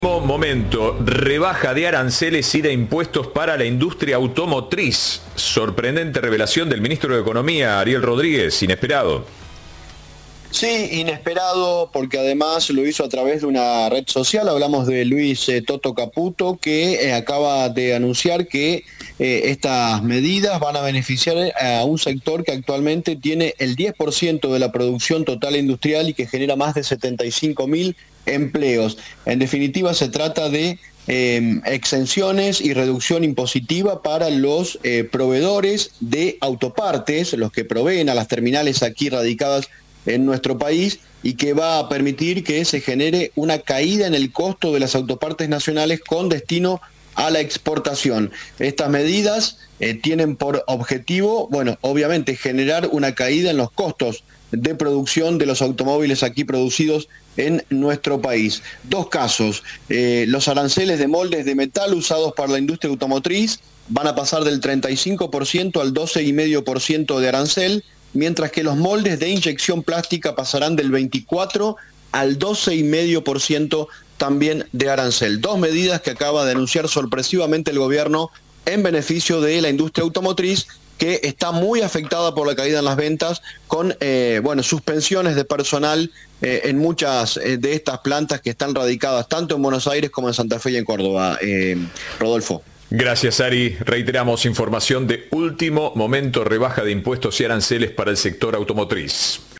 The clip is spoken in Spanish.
Momento, rebaja de aranceles y de impuestos para la industria automotriz. Sorprendente revelación del ministro de Economía, Ariel Rodríguez, inesperado. Sí, inesperado, porque además lo hizo a través de una red social. Hablamos de Luis Toto Caputo, que acaba de anunciar que estas medidas van a beneficiar a un sector que actualmente tiene el 10% de la producción total industrial y que genera más de 75.000 empleos. En definitiva, se trata de exenciones y reducción impositiva para los proveedores de autopartes, los que proveen a las terminales aquí radicadas en nuestro país, y que va a permitir que se genere una caída en el costo de las autopartes nacionales con destino a la exportación. Estas medidas tienen por objetivo, bueno, obviamente generar una caída en los costos de producción de los automóviles aquí producidos en nuestro país. Dos casos: los aranceles de moldes de metal usados para la industria automotriz van a pasar del 35% al 12,5% de arancel, mientras que los moldes de inyección plástica pasarán del 24 al 12,5% también de arancel. Dos medidas que acaba de anunciar sorpresivamente el gobierno en beneficio de la industria automotriz, que está muy afectada por la caída en las ventas, con suspensiones de personal en muchas de estas plantas que están radicadas tanto en Buenos Aires como en Santa Fe y en Córdoba. Rodolfo. Gracias, Ari. Reiteramos información de último momento, rebaja de impuestos y aranceles para el sector automotriz.